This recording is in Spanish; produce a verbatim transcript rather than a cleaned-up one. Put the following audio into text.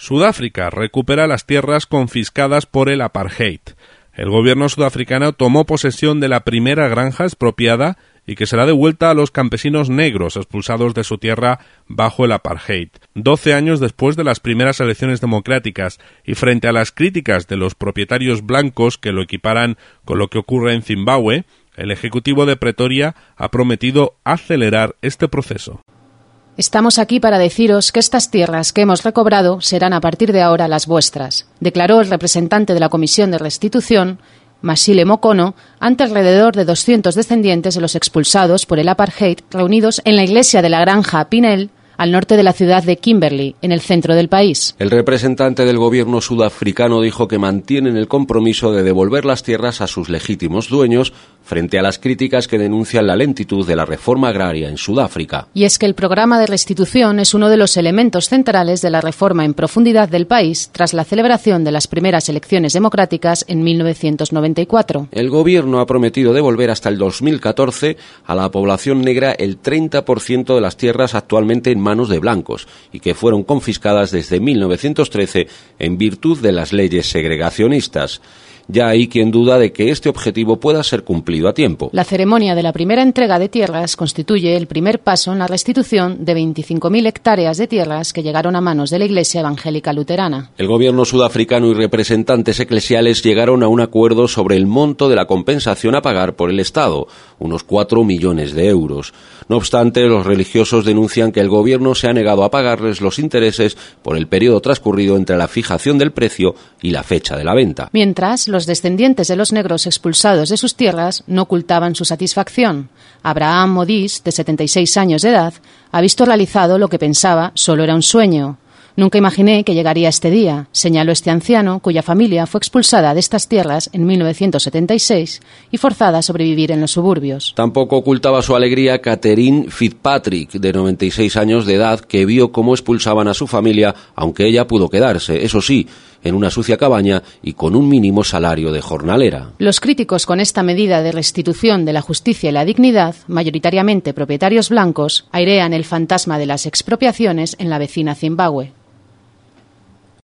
Sudáfrica recupera las tierras confiscadas por el apartheid. El gobierno sudafricano tomó posesión de la primera granja expropiada y que será devuelta a los campesinos negros expulsados de su tierra bajo el apartheid. Doce años después de las primeras elecciones democráticas y frente a las críticas de los propietarios blancos que lo equiparan con lo que ocurre en Zimbabue, el Ejecutivo de Pretoria ha prometido acelerar este proceso. Estamos aquí para deciros que estas tierras que hemos recobrado serán a partir de ahora las vuestras, declaró el representante de la Comisión de Restitución, Masile Mokono, ante alrededor de doscientos descendientes de los expulsados por el apartheid reunidos en la iglesia de la granja Pinel, al norte de la ciudad de Kimberley, en el centro del país. El representante del gobierno sudafricano dijo que mantienen el compromiso de devolver las tierras a sus legítimos dueños frente a las críticas que denuncian la lentitud de la reforma agraria en Sudáfrica. Y es que el programa de restitución es uno de los elementos centrales de la reforma en profundidad del país tras la celebración de las primeras elecciones democráticas en mil novecientos noventa y cuatro. El gobierno ha prometido devolver hasta el dos mil catorce a la población negra el treinta por ciento de las tierras actualmente en manos de blancos y que fueron confiscadas desde mil novecientos trece en virtud de las leyes segregacionistas. Ya hay quien duda de que este objetivo pueda ser cumplido a tiempo. La ceremonia de la primera entrega de tierras constituye el primer paso en la restitución de veinticinco mil hectáreas de tierras que llegaron a manos de la Iglesia Evangélica Luterana. El gobierno sudafricano y representantes eclesiales llegaron a un acuerdo sobre el monto de la compensación a pagar por el Estado, unos cuatro millones de euros. No obstante, los religiosos denuncian que el gobierno se ha negado a pagarles los intereses por el periodo transcurrido entre la fijación del precio y la fecha de la venta. Mientras, los descendientes de los negros expulsados de sus tierras no ocultaban su satisfacción. Abraham Modis, de setenta y seis años de edad, ha visto realizado lo que pensaba solo era un sueño. Nunca imaginé que llegaría este día, señaló este anciano, cuya familia fue expulsada de estas tierras en mil novecientos setenta y seis y forzada a sobrevivir en los suburbios. Tampoco ocultaba su alegría Catherine Fitzpatrick, de noventa y seis años de edad, que vio cómo expulsaban a su familia, aunque ella pudo quedarse, eso sí, en una sucia cabaña y con un mínimo salario de jornalera. Los críticos con esta medida de restitución de la justicia y la dignidad, mayoritariamente propietarios blancos, airean el fantasma de las expropiaciones en la vecina Zimbabue.